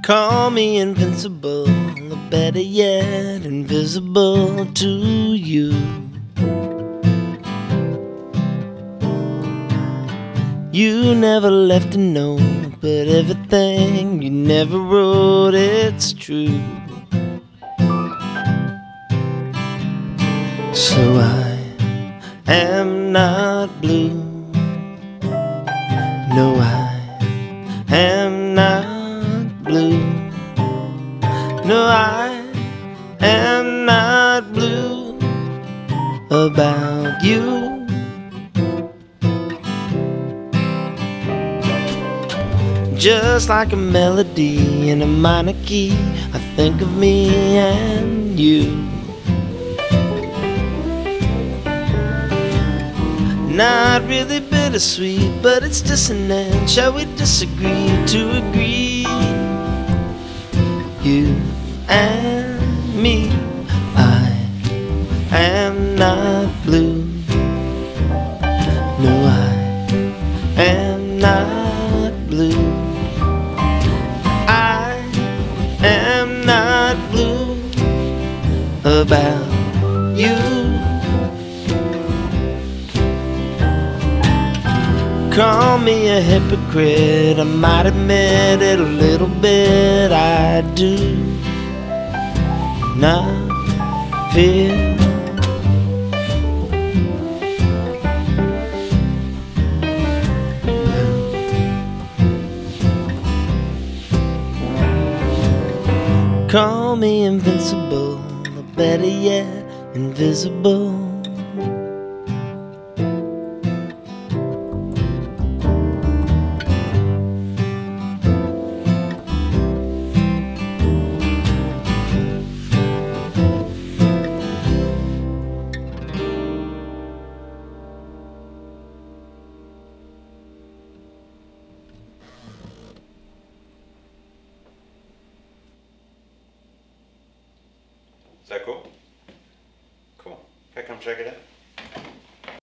Call me invincible, or better yet, invisible to you. You never left a note, but everything you never wrote, it's true. So I am not blue. No, I am not blue. No, I am not blue about you. Just like a melody in a minor key, I think of me and you. Not really bittersweet, but it's dissonant. Shall we disagree to agree? You and me. I am not blue. No, I am not blue. I am not blue about you. Call me a hypocrite, I might admit it a little bit. I do not feel blue. Call me invincible, or better yet, invisible. Is that cool? Cool. Okay, come check it out.